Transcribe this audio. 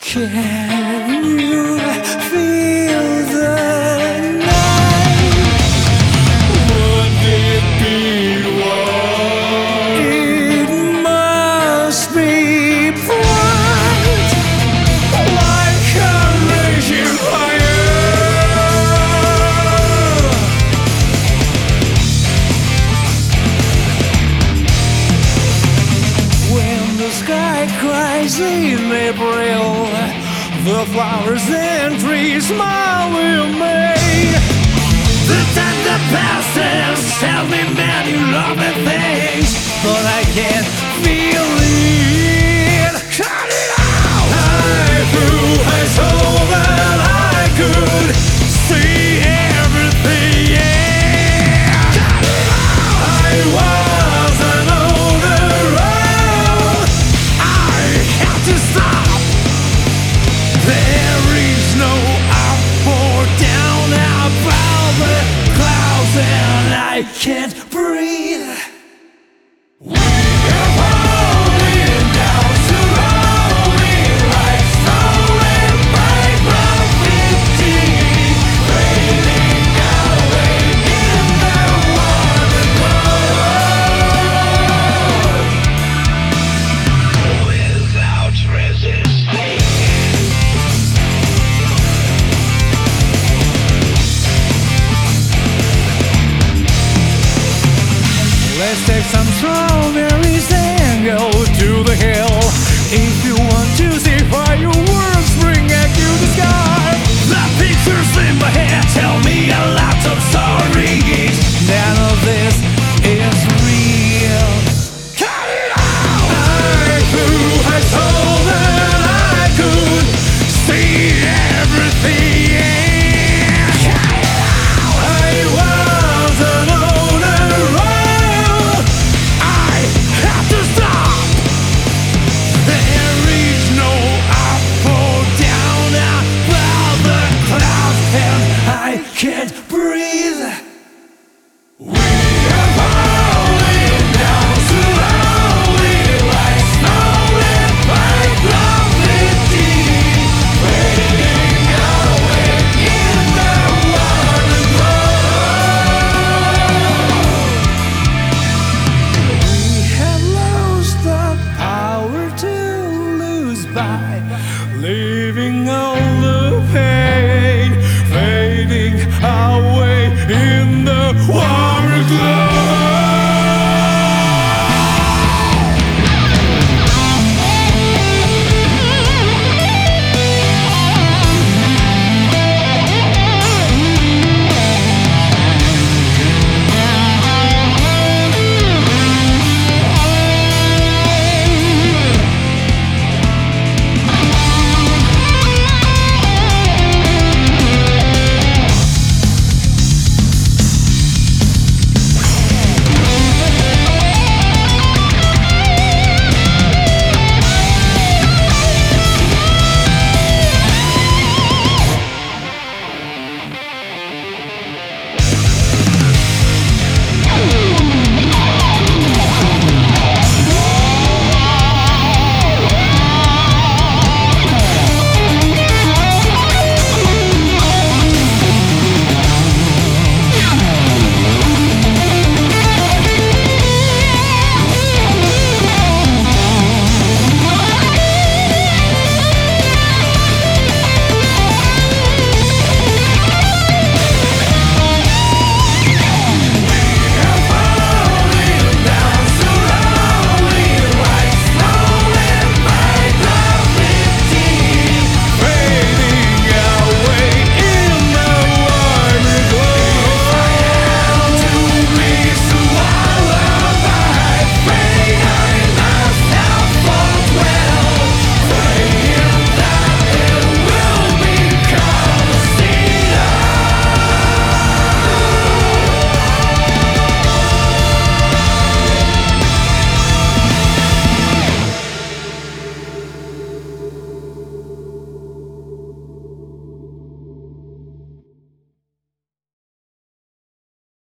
Can you feel the night? Would it be what? It must be bright, like a raging fire. When the sky cries in April, the flowers and trees smile with me. The time that passes tells me many lovely things, but I can't feel it. Cut it out! I threw my soul that I could see everything. Yeah. Cut it out! I wasn't on the road. I had to stop. There is no up or down above the clouds, and I can't breathe. We are falling down slowly, like snow and gravity, fading away in the water glow. Without resisting. Let's take some strawberries and go to the hill. If you want to see fireworks bring out to the sky. The pictures in my head tell me a lot of stories. None of this is real. Cut it out! I threw my soul that I could see everything. Cut it out! I wasn't on a road. I have to stop. There is no up or down above the clouds, and I can't breathe. We are falling down slowly, like snow and white gravity, fading away in the water glow. We have lost the power to lose by living on.